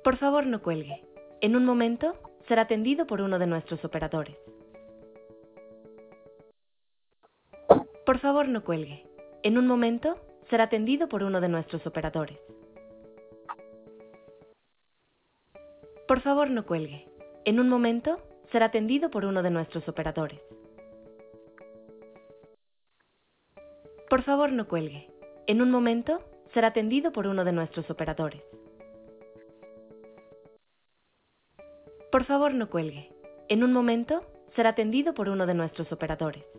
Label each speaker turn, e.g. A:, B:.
A: Por favor, no cuelgue. En un momento, será atendido por uno de nuestros operadores. Por favor, no cuelgue. En un momento, será atendido por uno de nuestros operadores. Por favor, no cuelgue. En un momento, será atendido por uno de nuestros operadores. Por favor, no cuelgue. En un momento, será atendido por uno de nuestros operadores. Por favor, no cuelgue. En un momento, será atendido por uno de nuestros operadores.